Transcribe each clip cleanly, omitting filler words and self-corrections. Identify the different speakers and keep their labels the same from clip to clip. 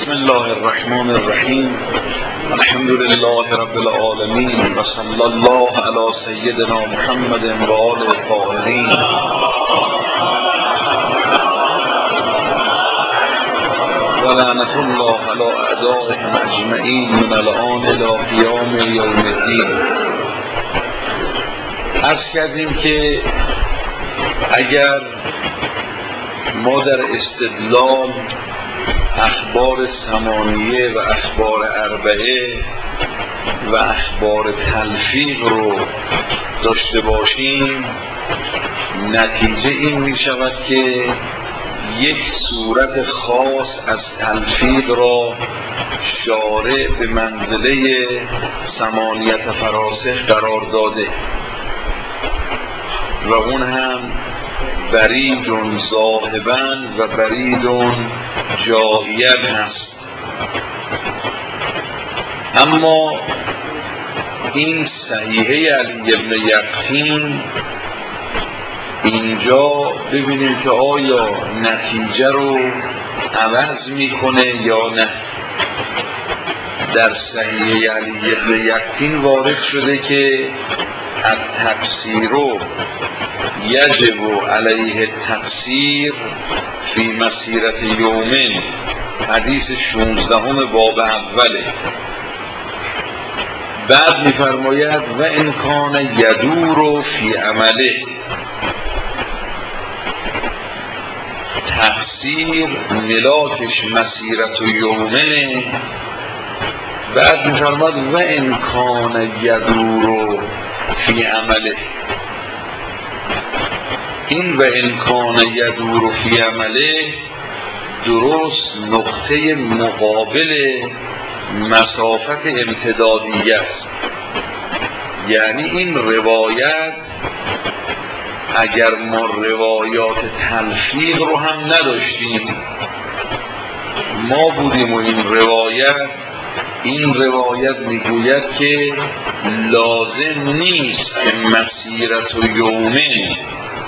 Speaker 1: بسم الله الرحمن الرحیم. الحمد لله رب العالمین و صلی الله علی سیدنا محمد و آل الطاهرین. و لعنت الله علی اعدائهم اجمعین من الآن الی قیام یوم الدین. عرض کردیم که اگر ما در استدلال اخبار ثمانیه و اخبار اربعه و اخبار تلفیق رو داشته باشیم، نتیجه این می شود که یک صورت خاص از تلفیق را شارع به منزله ثمانیت فراسخ قرار داده و اون هم بریدون ذاهباً و بریدون جاییاً هست. اما این صحیحه علی ابن یقطین اینجا ببینیم که آیا نتیجه رو عوض میکنه یا نه. در صحیحه علی ابن یقطین وارد شده که التفسیر یجب علیه التفسیر فی مسیرت یومین، حدیث 16 باب اوله. بعد میفرماید و ان کان یدور فی عمله، تفسیر ملاکش مسیرت یومینه. بعد میفرماید و ان کان یدور فی عمله، این و ان کان یدور فی عمله درست نقطه مقابل مسافت امتدادیه است. یعنی این روایت اگر ما روایات تلفیق رو هم نداشتیم، ما بودیم و این روایت میگوید که لازم نیست که مسیرت و یومین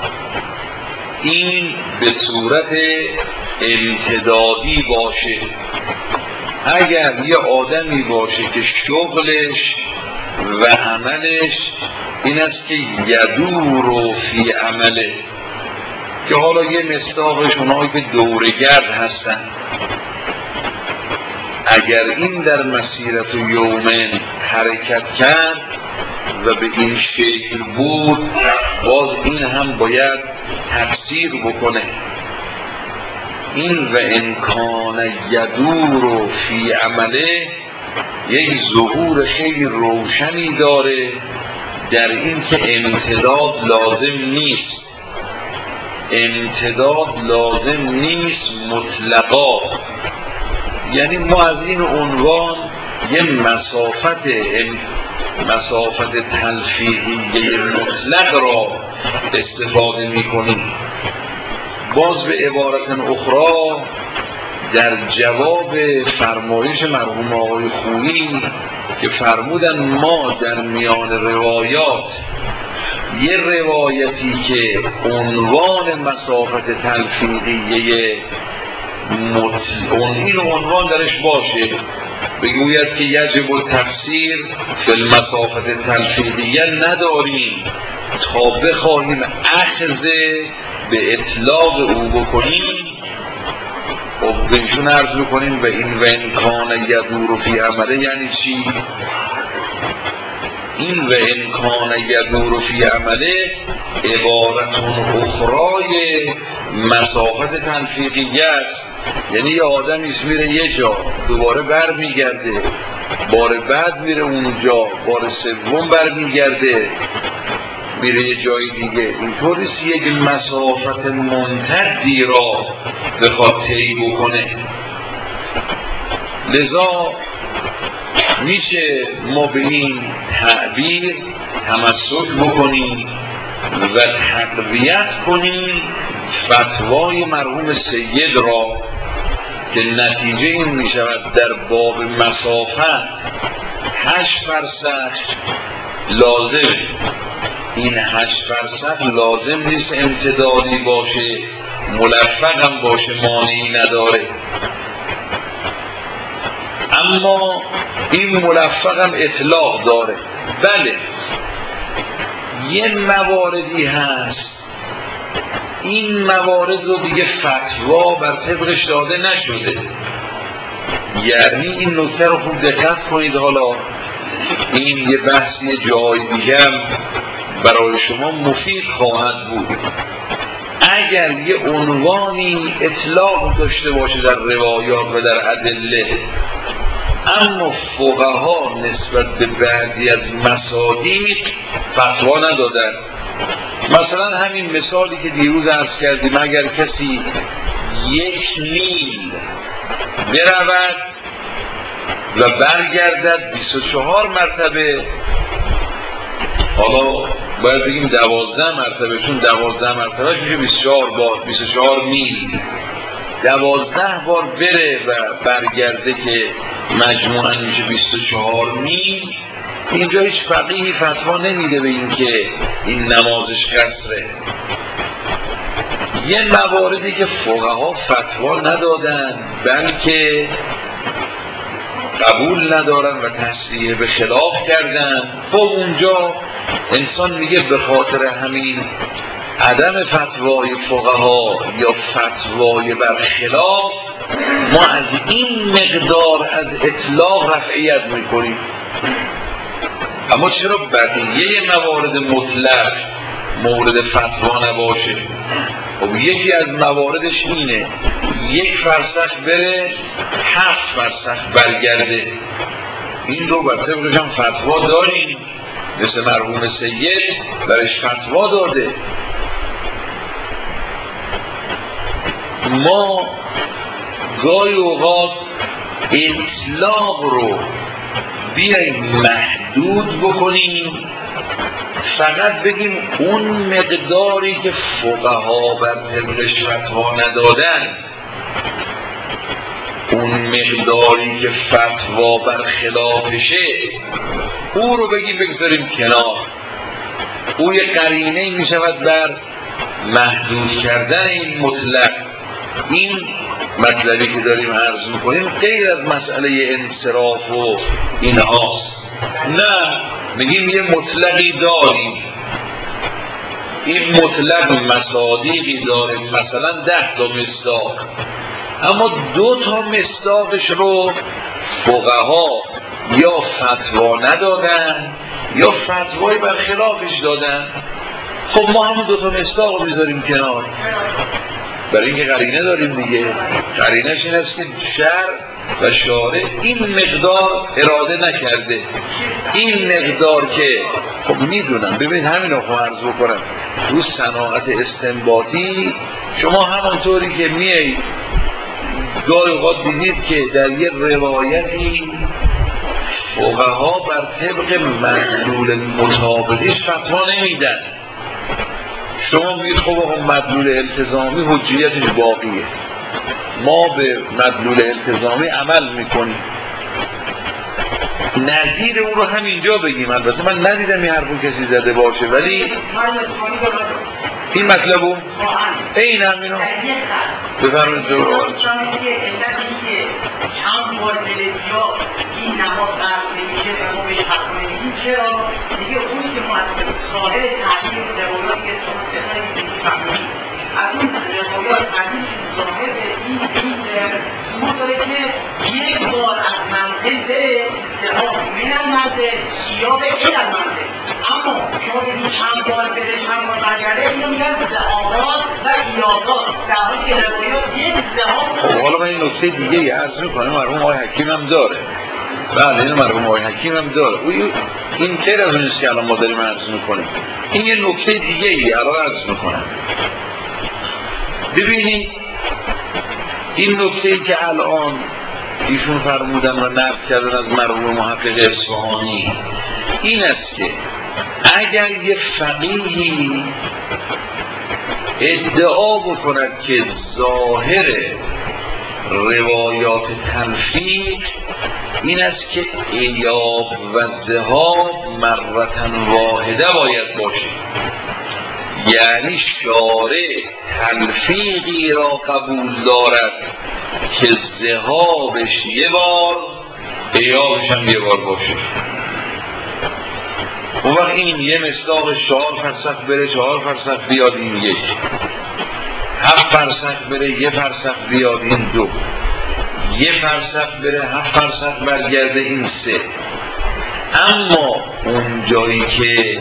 Speaker 1: این به صورت امتدادی باشه. اگر یه آدمی باشه که شغلش و عملش این است که یدور فی عمله، که حالا یه مصداقش اونایی که دورگرد هستن، اگر این در مسیرت و یومین حرکت کرد و به این شکل بود، باز این هم باید تفسیر بکنه. این و امکان یدور فی عمله یک ظهور خیلی روشنی داره در این که امتداد لازم نیست مطلقا. یعنی ما از این عنوان یه مسافت تلفیقی مطلق را استفاده می‌کنیم. باز به عبارت اخرى در جواب فرمایش مرحوم آقای خویی که فرمودن ما در میان روایات یه روایتی که عنوان مسافت تلفیقی این عنوان درش باشه، بگوید که یجب التفسیر فی المسافت تلفیقیه نداریم تا بخواهیم اخذ به اطلاق او بکنیم و بهشون عرض بکنیم و این و امکان یدور فی عمله یعنی چی؟ این و امکان یدور فی عمله عبارتون اخرای مسافت تلفیقیه است. یعنی یه آدمی میره یه جا، دوباره بر میگرده، بار بعد میره اونجا، بار سوم بر میگرده میره یه جای دیگه. اینطوریست یک مسافت ممتدی را بخواد طی بکنه. لذا میشه ما به این تعبیر تمسک بکنیم و تقویت کنیم فتوای مرحوم سید را که نتیجه این می شود در باب مسافت 8 فرسخ لازم. این 8 فرسخ لازم نیست امتدادی باشه، ملفق هم باشه، مانعی نداره. اما این ملفق هم اطلاق داره. بله یه مواردی هست این موارد رو دیگه فتوا بر طبقش داده نشده. یعنی این نکته رو خوب دقت کنید. حالا این یه بحثی جای دیگه هم برای شما مفید خواهد بود. اگر یه عنوانی اطلاق داشته باشه در روایات و در ادله، اما فقها نسبت به بعضی از مصادیق فتوا ندادن. مثلا همین مثالی که دیروز عرض کردیم، اگر کسی 1 میل برود و برگردد 24 مرتبه، حالا باید بگیم 12 مرتبه، چون 12 مرتبه میشه 24 بار، 24 میل، 12 بار بره و برگرده که مجموعاً میشه 24 میل. اینجا هیچ فقیهی فتوا نمیده به این که این نمازش قصره. یه مواردی که فقها فتوا ندادن بلکه قبول ندارن و تصریح به خلاف کردن، خب اونجا انسان میگه به خاطر همین عدم فتوای فقها یا فتوای برخلاف ما از این مقدار از اطلاق رفعیت میکنیم. اما چرا بقیه موارد مطلق مورد فتوا نباشه؟ خب یکی از مواردش اینه 1 فرسخ بره 7 فرسخ برگرده. این رو بر طبقش هم فتوا داریم، مثل مرحوم سید برش فتوا داده. ما گاهی اوقات اطلاق رو بیاییم محدود بکنیم، فقط بگیم اون مقداری که فقها بر طبقش فتوا ندادن، اون مقداری که فتوا بر خلافشه، او رو بگیم بگذاریم کنار. او یه قرینه می شود بر محدود کردن این مطلق. این مطلبی که داریم عرض میکنیم غیر از مسئله انصراف و اینهاست. نه، میگیم یه مطلقی داریم، این مطلق مصادیقی داره، مثلا 10 تا مصداق، اما 2 تا مصداقش رو فقها یا فتوا ندادن یا فتوای برخلافش دادن. خب ما همون 2 تا مصداق رو میذاریم کنار، برای اینکه قرینه داریم دیگه. قرینش این است که شرع و شارع این مقدار اراده نکرده. این مقدار که خب میدونم، ببینید همین رو عرض بکنم، رو صناعت استنباطی شما همونطوری که میایید گاهی اوقات دیدید که در یک روایتی فقها بر طبق مدلول مطابقش فتوا نمیدن. شما میگید خب آقا مدلول التزامی حجیتش باقیه، ما به مدلول التزامی عمل میکنیم. نظیر اون رو همینجا بگیم. البته من ندیدم این حرفو کسی زده باشه، ولی این مطلبو این همینو بفرمایید. این نماز قرد نمیشه و ما بهش حق نمیدیم. چرا؟ دیگه اونی که ما از ظاهر تحریم روایات که شما سخنه میدیم فهمید، از اون روایات تحریم ظاهر این ما داره که 1 بار از منزل بره زهاب من المنزل سیاب این المنزل. اما شما بگید چند بار بره چند بار برگرده، اینو میگن زهابات و ایادات، در حالی که روایات 1 زهاب. خب حالا من این نکته دیگه ای عرض میکنم، مرحوم آقای حکیم هم داره. بله این مرحوم آقای حکیم هم داره. این غیر از اونیست که الان ما داریم عرض میکنیم. این یه نکته دیگه ای الان عرض میکنم. ببینید این نکته ای که الان ایشون فرمودن و نقل کردن از مرحوم محقق اصفهانی این است که اگر یه فقیهی ادعا بکند که ظاهر روایات تلفیق این است که ایاب و ذهاب مرتن واحده باید باشه، یعنی شارع تلفیقی را قبول دارد که ذهابش 1 بار ایابش هم یه بار باشه. اون وقت این یه مصداق 4 فرسخ بره 4 فرسخ بیاد این 1، 7 فرسخ بره 1 فرسخ بیاد این 2، 1 فرسخ بره 7 فرسخ برگرده این 3. اما اون جایی که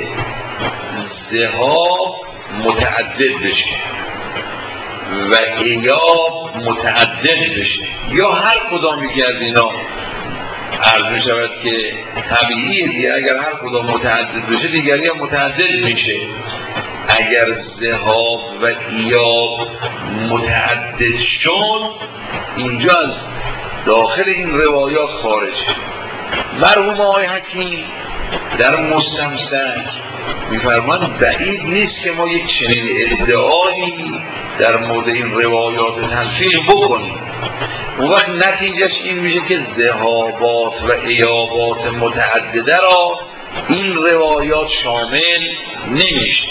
Speaker 1: ذهاب متعدد بشه و ایاب متعدد بشه یا هر کدامی که از اینا عرض می شود که طبیعیه دیگه، اگر هر کدام متعدد بشه دیگری هم متعدد میشه. اگر ذهاب و ایاب متعدد شد اینجا از داخل این روایات خارج. مرحوم آقای حکیم در مستمسک میفرمان بعید نیست که ما یک چنین ادعایی در مورد این روایات تلفیق بکنیم. اون وقت نتیجهش این میشه که ذهابات و ایابات متعدده را این روایات شامل نمیشه.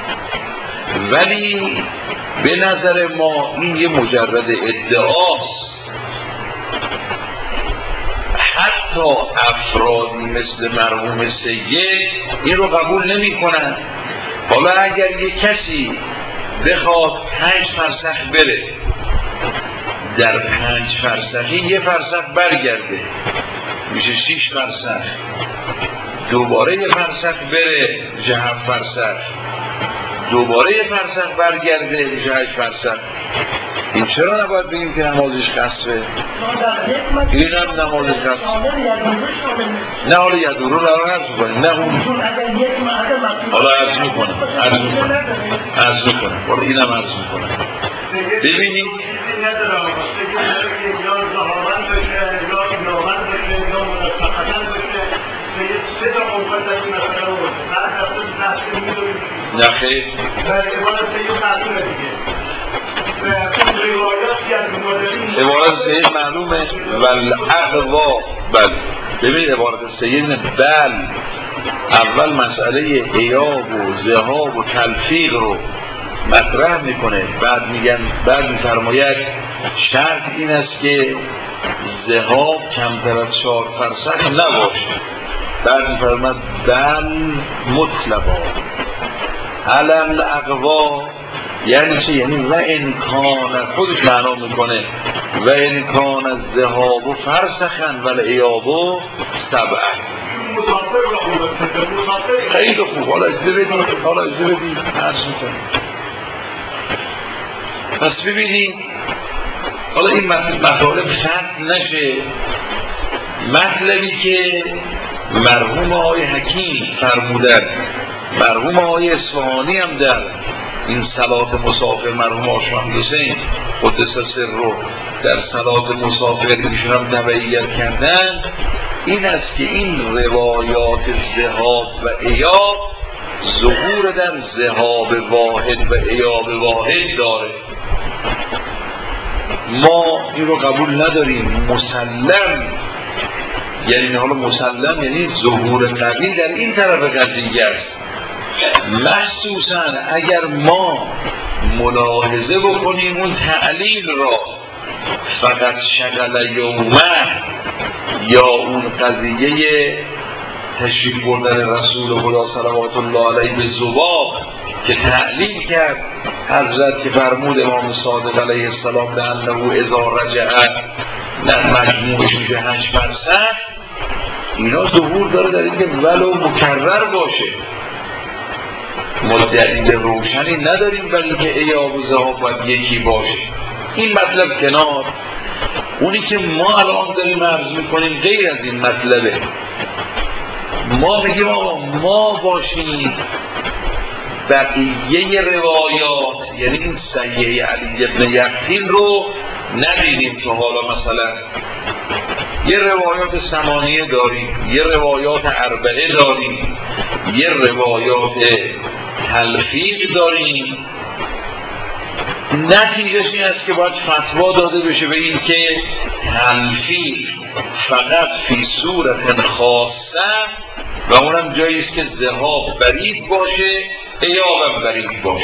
Speaker 1: ولی به نظر ما این یه مجرد ادعاست. حتی افرادی مثل مرحوم سید این رو قبول نمی کنن. حالا اگر یک کسی بخواد 5 فرسخ بره، در 5 فرسخی 1 فرسخ برگرده میشه 6 فرسخ، دوباره 1 فرسخ بره میشه 7 فرسخ، دوباره 1 فرسخ برگرده میشه 8 فرسخ. این چرا نباید بگیم که نمازش قصره؟ این هم نمازش قصره. نه حالا یدورو رو عرض میکنیم، نه اون حالا عرض میکنم حالا این هم عرض میکنم. ببینید نخیر عبارت سید معلومه والاقوا. بل ببینید عبارت سید بل اول مسئله ایاب و ذهاب و تلفیق رو مطرح میکنه، بعد میفرماید شرط این است که ذهاب کمتر از 4 فرسخ نباشه. بعد میفرماید بل مطلقا علل اقوا. یعنی چه؟ یعنی و امکان خودش معنا میکنه و امکان از ذهاب و فرسخن و ایابو سبعه. خیلی خوب. حالا اجازه بدید عرض میکنم. پس ببینید حالا این مطالب ختم نشه. مطلبی که مرحوم آقای حکیم فرمودن، مرحوم آقای اصفهانی هم در این صلات مسافر، مرحوم آشمهد حسین قدس سره در صلات مسافر ایشون هم تبعیت کردن، این است که این روایات ذهاب و ایاب ظهور در ذهاب واحد و ایاب واحد داره. ما این رو قبول نداریم. مسلم یعنی حالا مسلم یعنی ظهور قوی در این طرف قضیه است. مخصوصا اگر ما ملاحظه بکنیم اون تعلیل را فقط شغل یومه یا اون قضیه تشریف بردن رسول خدا صلوات الله علیه به ذباب که تعلیل کرد حضرت که فرمود امام صادق علیه السلام لانه اذا رجع مجموعش میشه 8 فرسخ، اینا ظهور داره در اینکه ولو مکرر باشه. ما دلیل روشنی نداریم برای اینکه ایاب و ذهاب باید یکی باشه. این مطلب کنار. اونی که ما الان داریم عرض میکنیم غیر از این مطلبه. ما میگیم ما باشیم بقیه روایات، یعنی این صحیح علی بن یقطین رو ندیدیم که حالا مثلا یه روایات ثمانیه داریم، یه روایات اربعه داریم، یه روایات تلفیق داریم. نتیجهش این است که باید فتوا داده بشه به این که تلفیق فقط فی صورت خاصه و اونم جایی است که ذهاب برید باشه، ایاب برید باشه.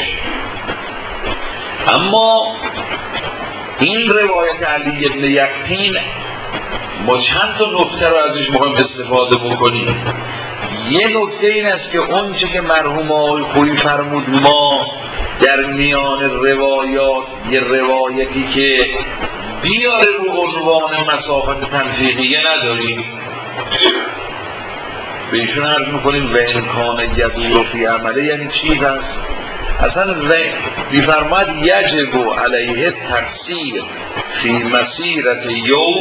Speaker 1: اما این روایت علی بن یقطین ما چند تا نکته رو ازش میخوایم استفاده بکنیم. یه نکته این است که اونچه که مرحوم آقای خویی فرمود ما در میان روایات یه روایتی که بیاره رو عنوان مسافت تلفیقیه نداریم. به ایشون عرض میکنیم و امکان یدور فی عمله یعنی چی هست؟ اصلا میفرماد یجب علیه تفسیر فی مسیرت یوم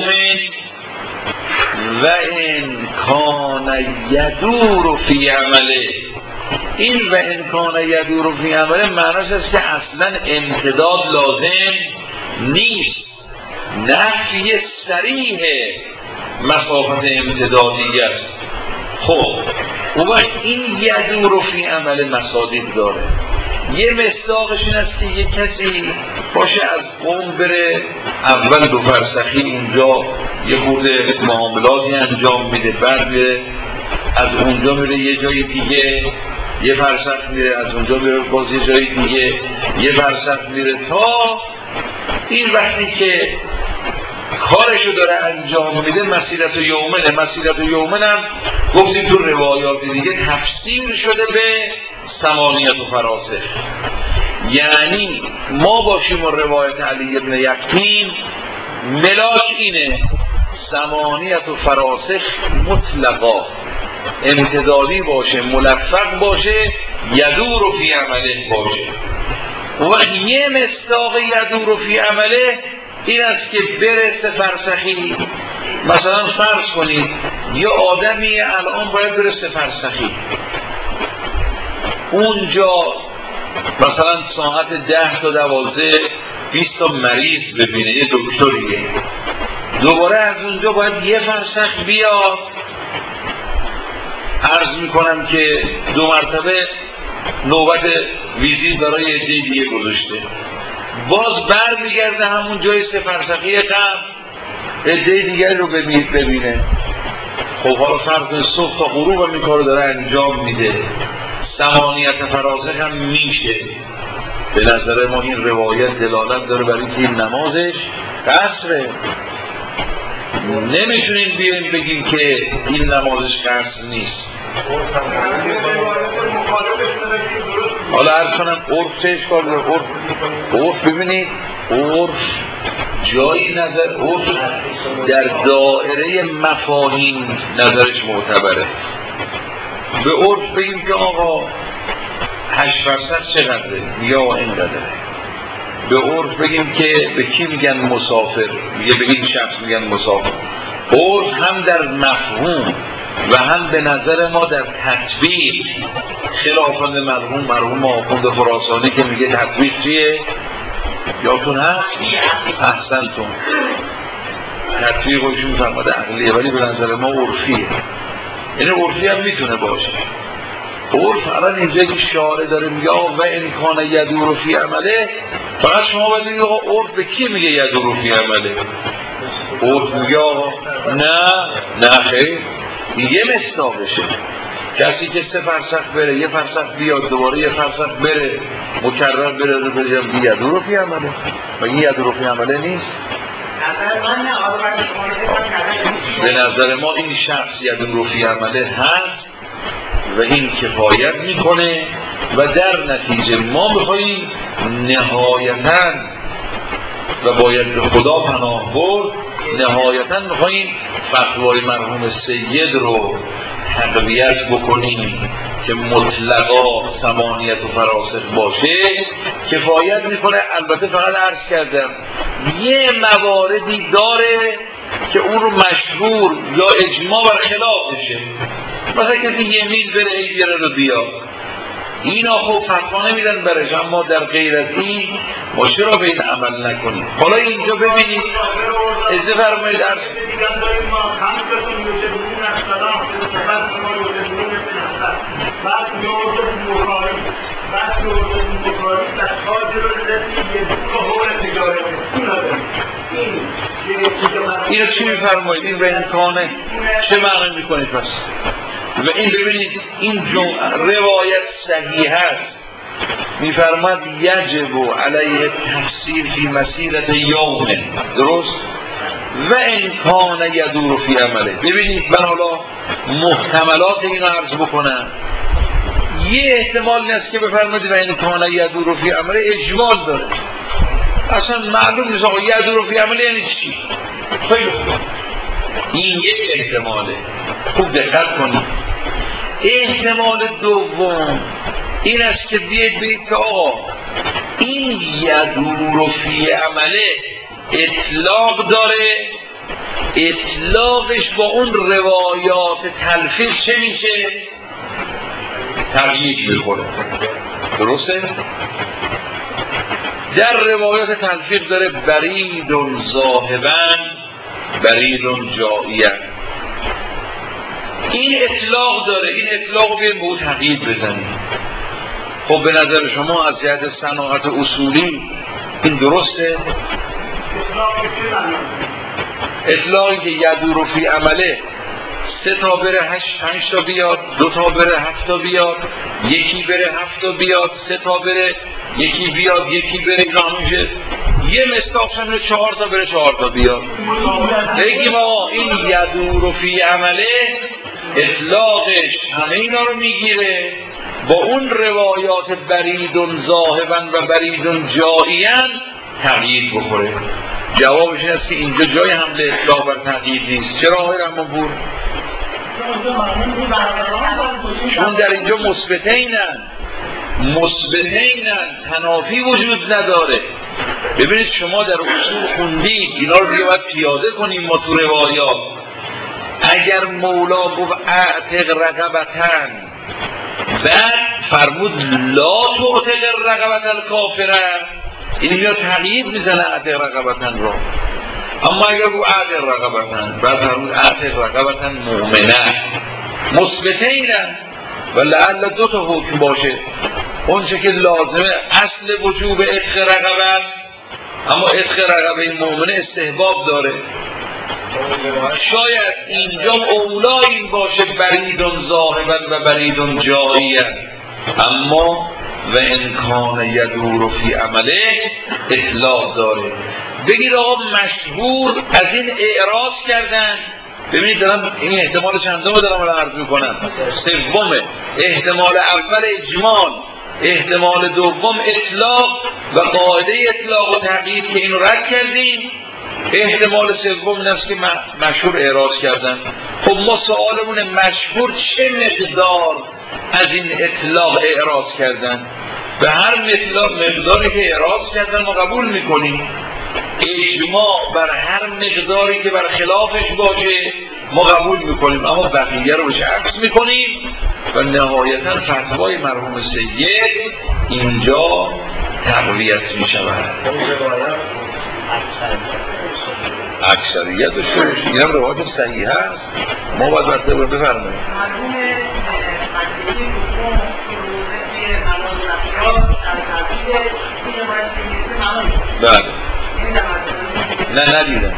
Speaker 1: و امکان یدور فی عمله. این و امکان یدور فی عمله معناش است که اصلا امتداد لازم نیست، نفی صریح مسافت امتدادی است. خب اون وقت این یدور فی عمل مصادیق داره. یه مصداقش این است که یه کسی باشه از قوم بره اول 2 فرسخی اونجا یه خورده معاملاتی انجام میده، بعد میره از اونجا میره یه جای دیگه یه فرسخ میره، از اونجا میره باز یه جای دیگه یه فرسخ میره، تا این وقتی که کارشو داره انجام میده مسیرت یومنه. مسیرت یومن هم گفتیم تو روایات دیگه تفسیر شده به ثمانیت و فراسخ. یعنی ما باشیم و روایت علی ابن یقطین ملاک اینه ثمانیت و فراسخ مطلقا امتدادی باشه، ملفق باشه، یدور و فی عمله باشه. و یه مصداق یدور و فی عمله این است که بره 3 فرسخی. مثلا فرض کنید یه آدمی الان باید بره 3 فرسخی، اونجا مثلا ساعت 10 تا 12 20 تا مریض ببینه، یه دکتریه، دوباره از اونجا باید یه فرسخ بیاد. عرض میکنم که 2 مرتبه نوبت ویزیت برای عده دیگه گذاشته، باز بر میگرده همون جای 3 فرسخی قبل عده دیگری رو ببینه. خب حالا فرق صبح تا غروب هم این کار داره انجام میده، ثمانیت فراسخ هم میشه. به نظر ما این روایت دلالت داره برای که این نمازش قصره. نمیتونیم بیایم بگیم که این نمازش قصر نیست. حالا عرض کنم عرف چه اشکال داره؟ عرف ببینید، عرف جایی نظر، عرف در دائره مفاهیم نظرش معتبره. به عرف بگیم که آقا 8 فرسخ چقدره؟ یا اینقدره. به عرف بگیم که به کی میگن مسافر؟ میگه به این شخص میگن مسافر. عرف هم در مفهوم و هم به نظر ما در تطبیق خلافاً مرحوم آخوند خراسانی که میگه تطبیق چیه؟ یادتون هست؟ احسنتون. تطبیق روش میفرماده عقلیه، ولی به نظر ما عرفیه. یعنی عرفی هم میتونه باشه. عرف الان اینجا که شارع داره میگه و امکان یدور فی عمله، فقط شما باید بگید آقا عرف به کی میگه یدور فی عمله؟ عرف میگه آقا نه خیر، یه مصداقشه. کسی که 3 فرسخ بره، یه فرسخ بیاد، دوباره یه فرسخ بره، مکرر بره رو بگم یدور فی عمله. و این یدور فی عمله نیست. به نظر ما این شخص یدور فی عمله هست و این کفایت میکنه و در نتیجه ما میخواییم نهایتاً و باید به خدا پناه برد، نهایتاً میخواییم فتوای مرحوم سید رو تقویت بکنیم که مطلقا ثمانیت و فراسخ باشه. کفایت میکنه. البته فقط عرض کردم یه مواردی داره که اون رو مشهور یا اجماع بر خلافشه. مثلا کسی یه میل بره ای بیاره رو بیا، اینا خب فتوا نمیدن برش، اما در غیر از این ما چرا به این عمل نکنیم؟ حالا اینجا ببینید اجازه فرمایید اینو چی میفرمایید؟ این به امکانه چه معنی میکنید پس؟ و این ببینید این روایت صحیح است، میفرماد یجب علیه تفسیر فی مسیرت یوم، درست؟ و امکان یدور فی عمله. ببینید من حالا محتملات این عرض بکنم. یه احتمال این است که بفرمایید و امکان یدور فی عمله اجمال داره، اصلا معلوم نیست آقا یدور فی عمله یعنی چی. خیلی خوب، این یک احتماله، خوب دقت کنید. احتمال دوم این است که بیاید بگید که آقا این یدور فی عمله اطلاق داره، اطلاقش با اون روایات تلفیق چه میشه؟ تغییر میکنه. درسته؟ در روایات تلفیق داره بریدون ذاهبن بریدون جائیه. این اطلاق داره، این اطلاق رو بیاید به اون تغییر بزنید. خب به نظر شما از جهت صناعت اصولی این درسته؟ اطلاقی که یدور فی عمله 3 تا بره 5 تا بیاد، 2 تا بره 7 تا بیاد، یکی بره 7 تا بیاد، 3 تا بره یکی بیاد، یکی بره میشه یه مصداق شامل 4 تا بره 4 تا بیاد. بگیم آقا این یدور فی عمله اطلاقش همه اینا رو میگیره، با اون روایات بریدون ذاهبن و بریدون جائیان تغییر بخوره. جوابش این است که اینجا جای حمله اطلاق بر تغییر نیست. چرا آقای رحمانپور؟ چون در اینجا مثبتینن تنافی وجود نداره. ببینید شما در اصول خوندید، اینا رو دیگه باید پیاده کنیم ما تو روایات. اگر مولا گفت اعتق رقبتن، بعد فرمود لا تعتق رقبت الکافره، این میاد تغییر میزنه اعتق رقبتن را. اما اگر گفت اعتق رقبتن، بعد فرمود اعتق رقبتن مؤمنه، مثبتینن و لعل 2 تا حکم باشه. اون چه که لازمه اصل وجوب عتق رقبت، اما عتق رقبه مؤمنه استحباب داره. شاید اینجا اولا این باشه بریدون ذاهبن و بریدون جائیان، اما و امکان یدور فی عمله اطلاق داره. بگید آقا مشهور از این اعراض کردن. ببینید دارم این احتمال چندمه دارم عرض میکنم؟ سومه. احتمال اول اجمال، احتمال دوم اطلاق و قاعده اطلاق و تغییر که اینو رد کردیم. احتمال سوم این است که مشهور اعراض کردن. خب ما سوالمون مشهور چه مقدار از این اطلاق اعراض کردن؟ به هر مقداری که اعراض کردن ما قبول میکنیم. اجماع بر هر مقداری که بر خلافش باشه ما قبول میکنیم، اما بقیه رو بهش عکس میکنیم و نهایتا فتوای مرحوم سید اینجا تقویت میشود. اکثریت شروعش این هم روایت صحیح هست، ما باید وقته باید بفرماییم. بله نه ندیدم.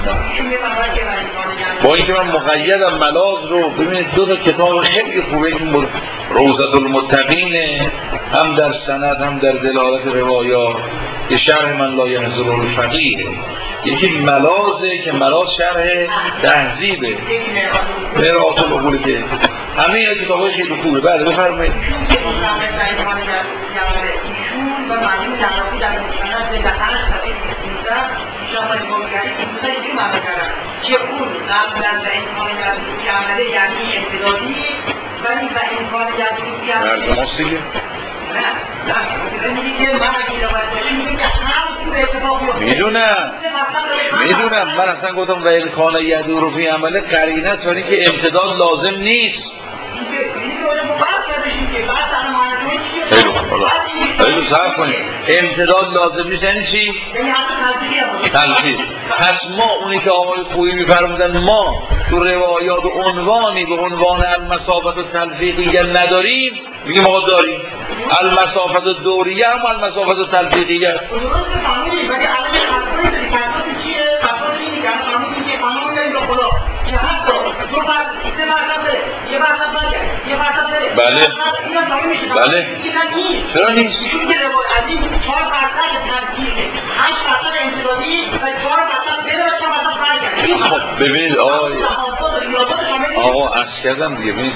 Speaker 1: با اینکه من مقیدم ملاز رو ببینید 2 تا کتاب خیلی خوبه، این روضة المتقین هم در سند هم در دلالت روایات که شرح من لا ینظر الفقیه، یکی ملازه که ملاز شرح تهذیبه، مرآت العقول که همه این کتابای خیلی خوبه. بله بفرمایید. و معنی تنافی در مستند در هر صفحه 23 شامل گفتگاری که معنی کردن که اون قبلا به امکان یدور فی عمله یعنی امتدادی، ولی به امکان یدور فی عمله نه میدونم من اصلا گفتم و امکان یدور فی عمله قرینه است، ولی که امتداد لازم نیست. خیلی صرف کنید. امتداد لازم نیست یعنی چی؟ تلفیق. پس ما اونی که آقای خویی میفرمودن ما تو روایات عنوانی به عنوان المسافت و تلفیقیه نداریم، میگیم آقا داریم. المسافت و دوریه هم المسافت و تلفیقیه. بله بله چرا نیست؟ خب ببینید آقا عرض کردم دیگه ببینید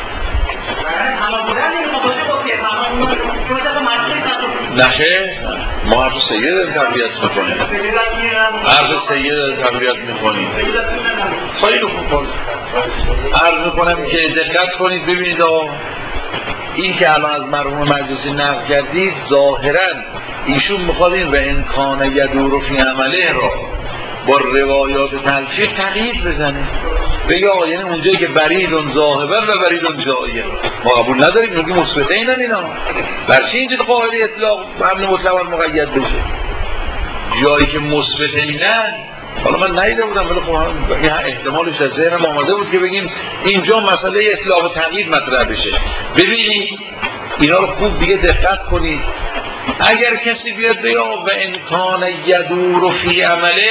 Speaker 1: نخه ما حرف سید داریم تقویت میکنیم حرف سید داریم تقویت میکنیم خیلی خوب عرض میکنم که دقت کنید ببینید این که الان از مرحوم مجلسی نقل کردید ظاهرا ایشون میخواد این و امکان یدور فی عمله را با روایات تلفیق تقیید بزنه بگه آقا یعنی اونجایی که بریدون ذاهبا و بریدون جایه ما قبول نداریم میگیم مثبتینن اینا برچی اینجا قاعده اطلاق حمل مطلق مقید بشه جایی که مثبتینن حالا من ندیده بودم ولی خب این احتمالش از ذهنم آمده بود که بگیم اینجا مسئله اطلاق و تقیید مطرح بشه. ببینید اینا رو خوب دیگه دقت کنید. اگر کسی بیاد بگه و امکان یدور فی عمله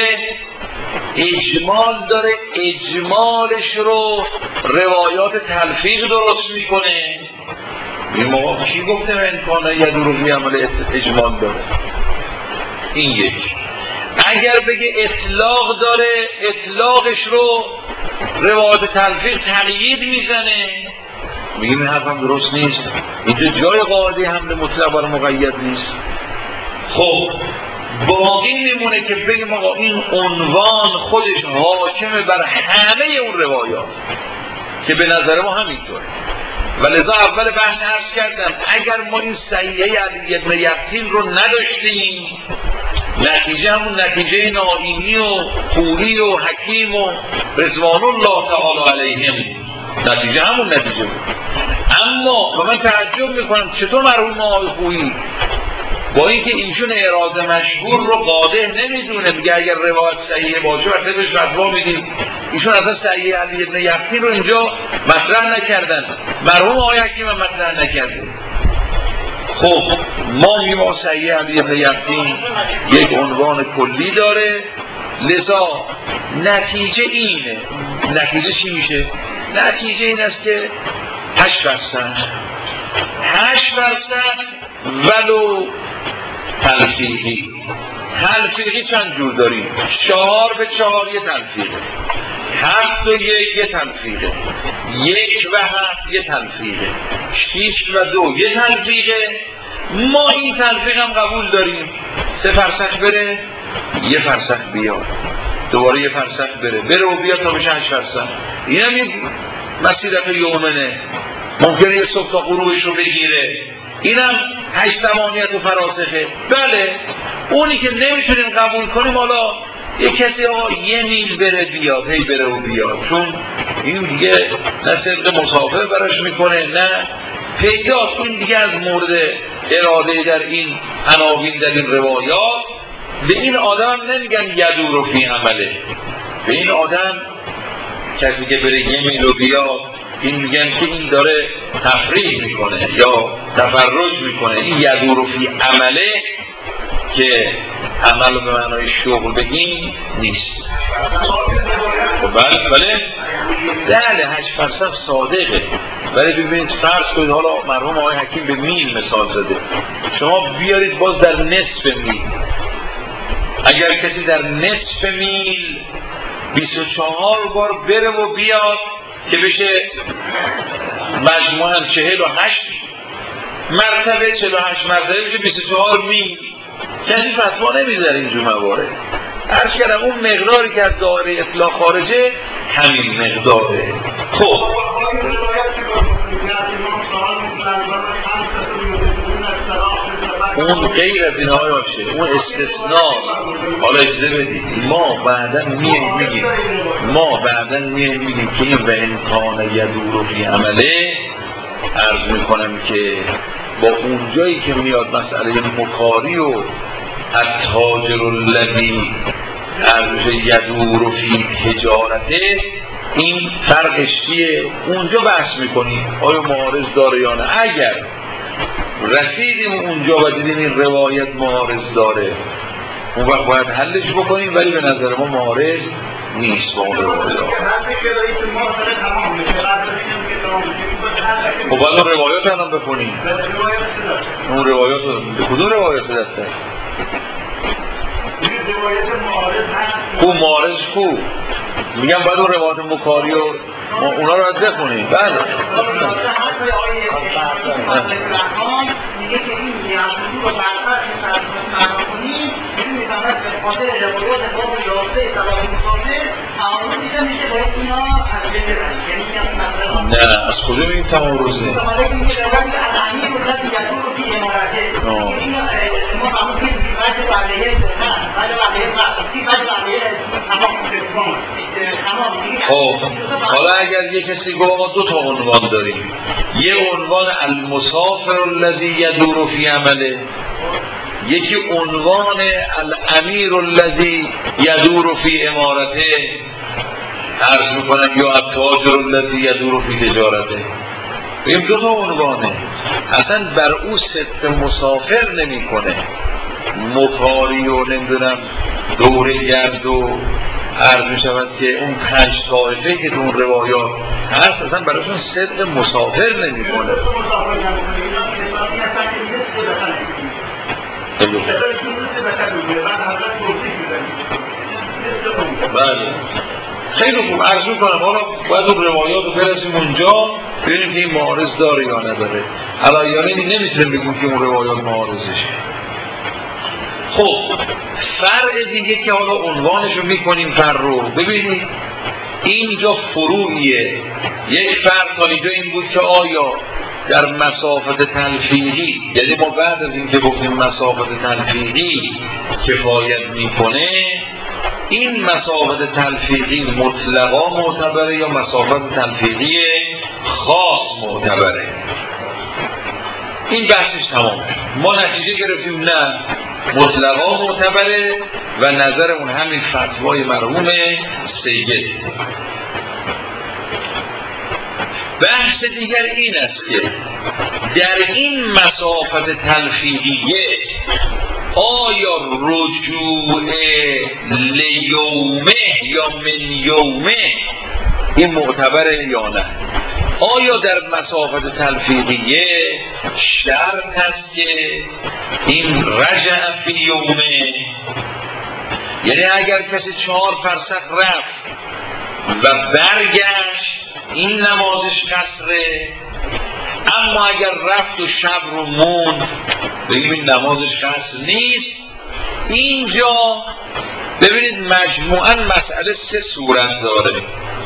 Speaker 1: اجمال داره، اجمالش رو روایات تلفیق درست میکنه. این موقع کی گفته امکان یدور فی عمله اجمال داره؟ این یک. اگر بگه اطلاق داره، اطلاقش رو روایات تلفیق تقیید میزنه. میگیم این حرفم درست نیست، اینجا جای قاعده حمل مطلق بر مقید نیست. خب باقی میمونه که بگیم آقا این عنوان خودش حاکمه بر همه اون روایات که به نظر ما همینطوره. ولذا اول بحث عرض کردم اگر ما این صحیحه علی بن یقطین رو نداشتیم، نتیجه همون نتیجه نائینی و خوری و حکیم و رضوان الله تعالی علیهم، نتیجه همون نتیجه بود. اما و من تعجب میکنم چطور مرحوم آقای خویی با اینکه ایشون اعراض مشهور رو قادح نمیدونه، میگه اگر روایت صحیحه باشه وقتی بهش فتوا میدیم، ایشون اصلا صحیح علی بن یقطین رو اینجا مطرح نکردن، مرحوم آقای حکیم هم مطرح نکرده. خب ما میگیم صحیح علی بن یقطین یک عنوان کلی داره، لذا نتیجه اینه. نتیجه چی میشه؟ نتیجه این است که 8% ولو تلفیقی. تلفیقی چند جور داریم؟ 4 به 4 یه تلفیقه، 7 و 1 یه تلفیقه، 1 و 7 یه تلفیقه، 6 و 2 یه تلفیقه. ما این تلفیق هم قبول داریم. 3 فرسخ بره، 1 فرسخ بیاد، دوباره 1 فرسخ بره و بیاد تا بشه 8 فرسخ. این هم یک مسیرت یومنه، ممکنه یه صبح تا غروبش رو بگیره. اینم 8 ثمانیت و فراسخه. بله اونی که نمیتونیم قبول کنیم، حالا یه کسی آقا 1 میل بره بیاد، هی بره و بیاد، چون این دیگه نه صدق مسافر براش میکنه نه پیداست. این دیگه از مورد اراده در این عناوین در این روایات. به این آدم نمیگن یدور فی عمله، به این آدم کسی که بره 1 میل و بیاد این میگن که این داره تفریح میکنه یا تفرج میکنه. این یدور فی عمله که عمل به معنای شغل بگیم نیست. بله 8 فرسخ صادقه، ولی ببینید فرض کنید حالا مرحوم آقای حکیم به میل مثال زده، شما بیارید باز در نصف میل. اگر کسی در نصف میل 24 بار بره و بیاد که بشه مجموعاً 48 مرتبه، 48 مرتبه بشه 24 میل، کسی فتوا نمیذاره اینجور موارد. عرض کردم اون مقداری که از دایره اطلاق خارجه همین مقداره. خب اون غیر از اینها باشه، اون استثناء. حالا اجازه بدید ما بعداً میگیم که این و امکان یدور فی عمله. عرض میکنم که با اونجایی که میاد مسئله مکاری و التاجر الذی عرض یدور فی تجارته، این فرقش چیه؟ اونجا بحث میکنیم آیا معارض داره یا نه. اگر رسیدیم اونجا و دیدیم این روایت معارض داره، اون وقت باید حلش بکنیم، ولی به نظر ما معارض نیست با اون روایت. خب باید اون روایات هم بکنیم. اون روایات کدوم روایات دسته؟ خوب معارض خوب میگم باید اون روایت مکاری و اونا رو باید بخونیم. بله میگه که این نیازمندی رو برفرش معنا کنیم این میتواند به خاطر روایات باب 11 صلاح مسافر تعارض دیده میشه باید اینا از بین ببریم. یعنی میگم نه از کجا میگیم تعارضه؟ مثلا اینکه روایت از امیر و زد یدور رو فی امارته این ما فهمون که بعد علیه نه بعد علیه حالا اگر یک کسی گفت ما دو تا عنوان داریم، یه عنوان المسافر الذی یدور فی عمله، یکی عنوان الامیر الذی یدور فی امارته، عرض میکنم یا التاجر الذی یدور فی تجارته. این دو تا عنوانه، اصلا بر او صدق مسافر نمیکنه، مکاری و نمیدونم دوره گرد و عرض می شود که اون 5 طایفه که اون روایات هست اصلا براشون صدق مسافر نمی کنه. بله خیلی خوب عرض کنم. حالا باید اون روایات رو برسیم اونجا ببینیم که این معارض داره یا نداره. علایانه نمیتونیم بگیم که اون روایات معارضشه. خب فرق دیگه که حالا عنوانش رو میکنیم فر رو ببینید اینجا فروعیه. یک فرق تا اینجا این بود که آیا در مسافت تلفیقی، یعنی ما بعد از این که گفتیم مسافت تلفیقی کفایت میکنه، این مسافت تلفیقی مطلقا معتبره یا مسافت تلفیقی خاص معتبره. این بحثش تمام. ما نتیجه گرفتیم نه مطلقا معتبره و نظر اون همین فتوای مرحوم سید. بحث دیگر این است که در این مسافت تلفیقیه آیا رجوع لیومه یا من یومه این معتبره یا نه؟ آیا در مسافت تلفیقیه شرط هست که این رجع فی یومه، یعنی اگر کسی 4 فرسخ رفت و برگشت این نمازش قصره، اما اگر رفت و شب رو موند بگیم این نمازش قصر نیست. اینجا ببینید مجموعاً مسئله 3 صورت داره.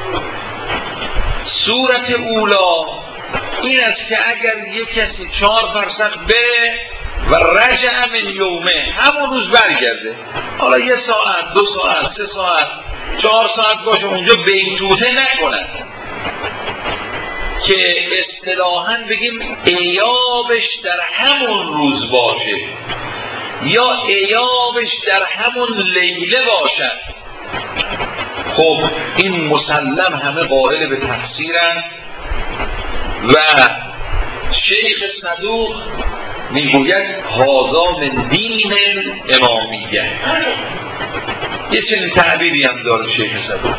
Speaker 1: صورت اولا این است که اگر یک کسی 4 فرسخ بره و رجع من یومه همون روز برگرده، حالا 1 ساعت 2 ساعت 3 ساعت 4 ساعت باشه اونجا بیتوته نکنن که اصطلاحاً بگیم ایابش در همون روز باشه یا ایابش در همون لیله باشد. خب این مسلم همه قائل به تفسیرن و شیخ صدوق میگوید هذا من دین الامامیه. یه چنین تعبیری هم داره شیخ صدوق.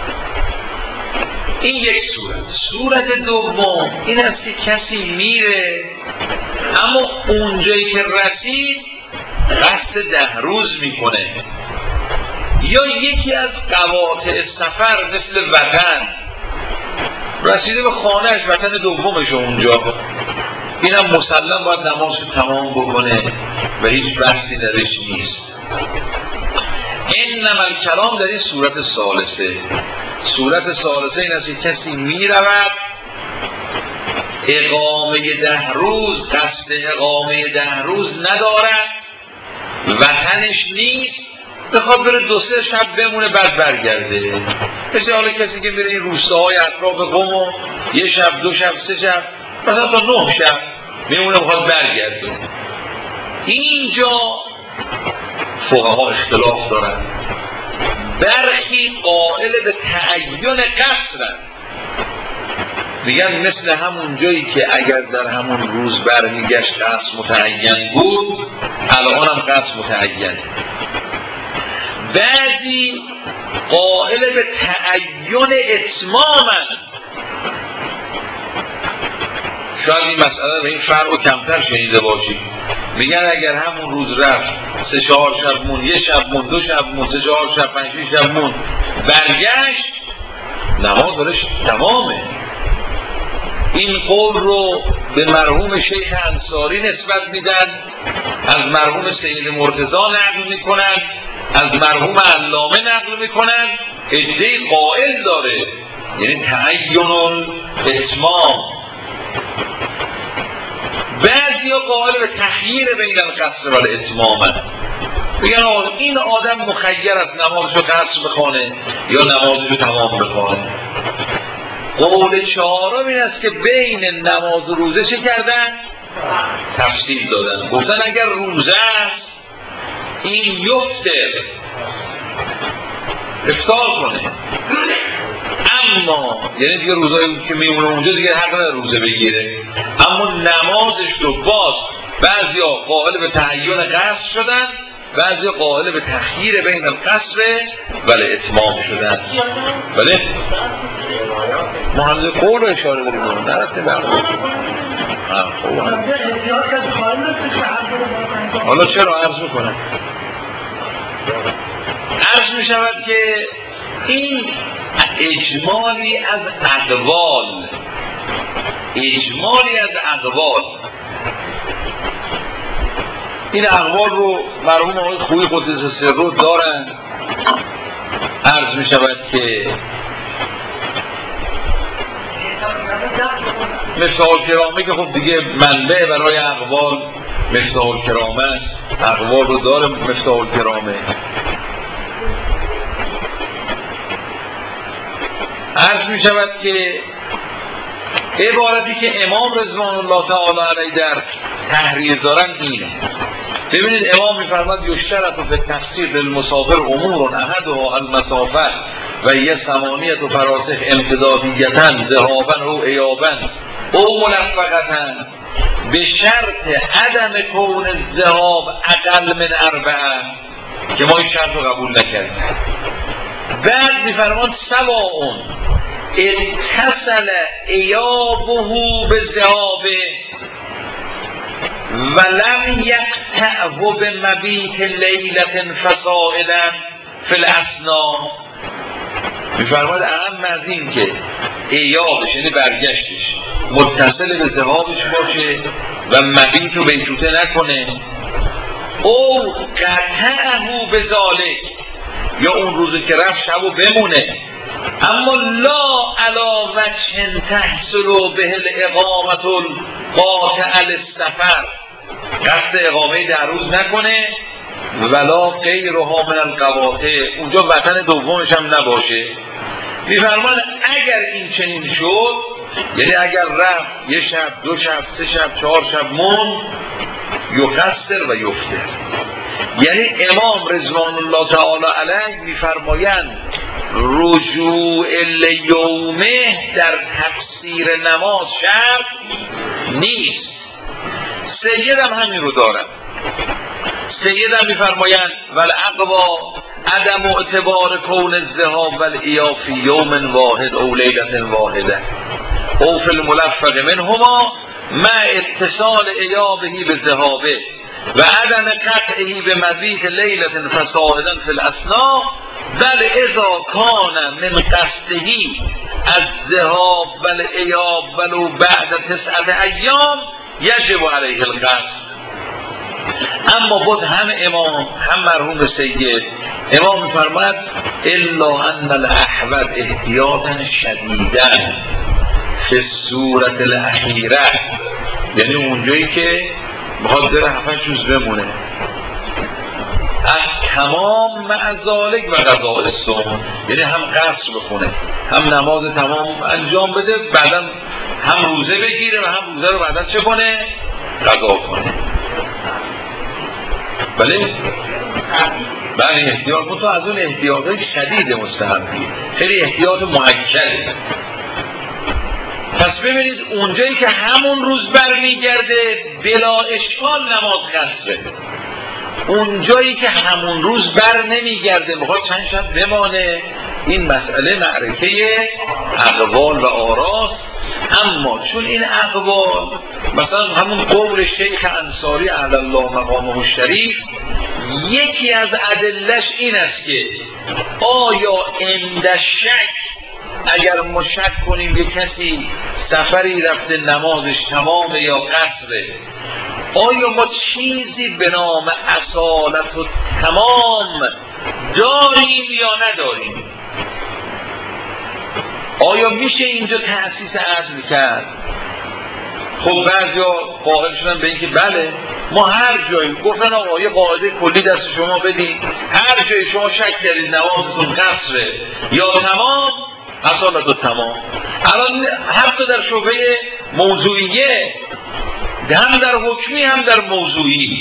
Speaker 1: این یک صورت. صورت دوم این است که کسی میره اما اونجایی که رسید قصد 10 روز میکنه، یا یکی از قواطع سفر مثل وطن رسیده به خانهش، وطن دومش اونجا، اینم مسلم باید نمازش تمام بکنه و هیچ بحثی درش نیست. انما الکلام در این صورت ثالثه. صورت ثالثه این است که کسی می رود اقامه 10 روز، قصد اقامه 10 روز ندارد، وطنش نیست، بخواد بره 2-3 شب بمونه بعد برگرده. مثل حالا کسی که میره این روستاهای اطراف قم و 1 شب 2 شب 3 شب مثلا تا 9 شب میمونه بخواد برگرده. اینجا فقها اختلاف دارن. برخی قائل به تعین قصرن، میگن مثل همون جایی که اگر در همون روز برمیگشت قصر متعین بود الان هم قصر متعینه. بعضی قائل به تعین اتمامن. شاید این مسئله به این فرق کمتر شنیده باشید. میگن اگر همون روز رفت 3-4 شب مون، 1 شب مون، 2 شب مون، 3-4 شب، 5-6 شب مون، برگشت، نماز برش تمامه. این قول رو به مرحوم شیخ انصاری نسبت میدن، از مرحوم سید مرتضی نقل میکنن، از مرحوم علامه نقل میکنن. عده‌ای قائل داره، یعنی تعین الاتمام. بعضیا قائل به تخییر بین القصر و الاتمام، بگن این آدم مخیر است نمازشو قصر بخونه یا نمازشو تمام بخونه. قول چهارم این است که بین نماز و روزه چه کردن؟ تفصیل دادن. گفتن اگر روزه است این یفطر، افطار کنه، اما یعنی دیگه روزایی که میمونه اونجا دیگه حق نداره روزه بگیره، اما نمازش رو باز بعضیا قائل به تعین قصر شدن، بعضی قائل به تخییر بین القصر و الاتمام شدن. بله محل قول رو اشاره داریم نرسته برمون. حالا چرا عرض میکنم؟ عرض میشود که این اجمالی از اقوال، این اقوال رو مرحوم آقای خویی قدس سره دارن. عرض می شود که مفتاح کرامه که خب دیگه منبع برای اقوال مفتاح کرامه است، اقوال رو داره مفتاح کرامه. عرض می شود که عبارتی که امام رضوان الله تعالی علیه در تحریر دارن اینه. ببینید امام میفرماد یشترط فی تفسیر للمسافر امور احدها المسافه و هی 8 فراسخ امتدادیتا ذهابا او ایابا او ملفقتا به شرط عدم کون الذهاب اقل من 4 که ما این شرط رو قبول نکردیم. بعد میفرماد سواء اتصل ایابه به ذهابه ولم یقطعه به مبیت لیلة فصائلا فی الاسنا. میفرماد اهم از این که ایابش یعنی برگشتش متصل به ذهابش باشه و مبیت رو بیتوته نکنه، او قطعه به ذالک یا اون روزی که رفت شبو بمونه، اما لا علی وجه تحصل به الاقامة القاطعة للسفر، قصد اقامه در روز نکنه، ولا غیرها من القواطع، اونجا وطن دومش هم نباشه. میفرمان اگر این چنین شد، یعنی اگر رفت 1 شب 2 شب 3 شب 4 شب مون، یقصر و یفطر. یعنی امام رضوان الله تعالی علیه میفرمایند رجوع الیومه در تفسیر نماز شرط نیست. سید هم همین رو دارن. سید هم میفرمایند والاقوا عدم اعتبار کون الذهاب والایاب فی یوم واحد او لیلة واحده او فی الملفق منهما مع اتصال ایابه به ذهابه و عدم قطعه به مبیت لیلة فصاعدا فی الاسنا، بل اذا کان من قصده از ذهاب والایاب ولو بعد 9 ایام یجب علیه القصد. اما بود هم امام هم مرحوم سید امام میفرماید الا ان الاحوط احتیاطا شدیدا فی صورت الاخیره، یعنی اونجایی که بخواد بره 7 روز بمونه، از تمام مع ذالک و قضاء الصوم، یعنی هم قصر بخونه هم نماز تمام انجام بده، بعدا هم روزه بگیره و هم روزه رو بعدا چه کنه؟ قضا کنه. بله احتیاط تو از اون احتیاطای شدید مستحبی، خیلی احتیاط محکده. پس ببینید اونجایی که همون روز برمیگرده بلا اشکال نماز قصره، اونجایی که همون روز بر نمیگرده میخواد چند شب بمانه، این مسئله معرکه اقوال و آراست. اما چون این اقوال مثلا همون قول شیخ انصاری علی الله مقامه الشریف یکی از ادلش این است که آیا عند شک، اگر ما شک کنیم یک کسی سفری رفته نمازش تمامه یا قصره، آیا ما چیزی به نام اصالت و تمام داریم یا نداریم؟ آیا میشه اینجا تأسیس عدل کرد؟ خب بعضیا قائل شدن به اینکه بله، ما هر جایی گفتن آقا یه قاعده کلی دست شما بدیم، هر جایی شما شک کردید نمازتون قصره یا تمام، اصالت و تمام. الان حتی در شعبه موضوعیه، هم در حکمی هم در موضوعی.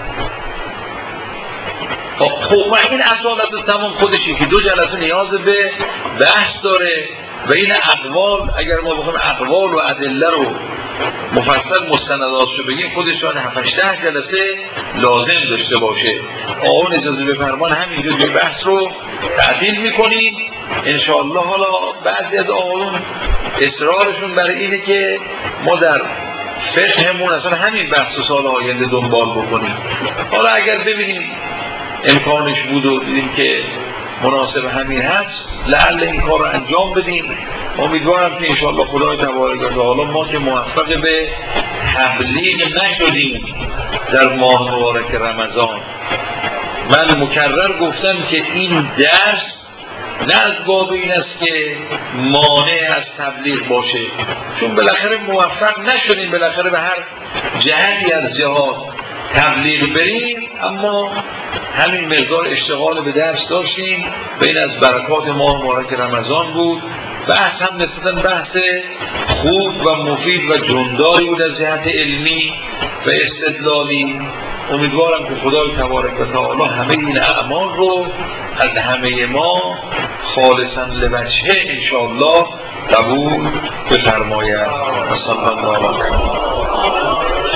Speaker 1: خب این اصالت و تمام خودشی که 2 جلسه نیاز به بحث داره و این اقوال، اگر ما بخوایم اقوال و ادله رو مفصل مستنداتشو بگیم خودشان 7-8 جلسه لازم داشته باشه. آقایون اجازه بفرمان همینجا دیگه بحث رو تعطیل میکنیم انشاءالله. حالا بعضی از آقایون اصرارشون برای اینه که ما در فقهمون اصلا همین بحث سال آینده دنبال بکنیم. حالا اگر ببینیم امکانش بود و دیدیم که مناسب همین هست، لعل این کار رو انجام بدیم. امیدوارم که انشاءالله خدای تبارک و تعالی ما که موفق به تبلیغ نشدیم در ماه مبارک رمضان. من مکرر گفتم که این درس نه از باب این است که مانع از تبلیغ باشه، چون بالاخره موفق نشدیم بالاخره به هر جهتی از جهات تبلیغ بریم، اما همین مقدار اشتغال به درس داشتیم و این از برکات ماه مبارک رمضان بود. بحث هم نسبتاً بحث خوب و مفید و جنداری بود از جهت علمی و استدلالی. امیدوارم که خدای تبارک و تعالی همه این اعمال رو از همه ما خالصاً لوجهه انشاءالله قبول بفرماید. صلی الله علیه و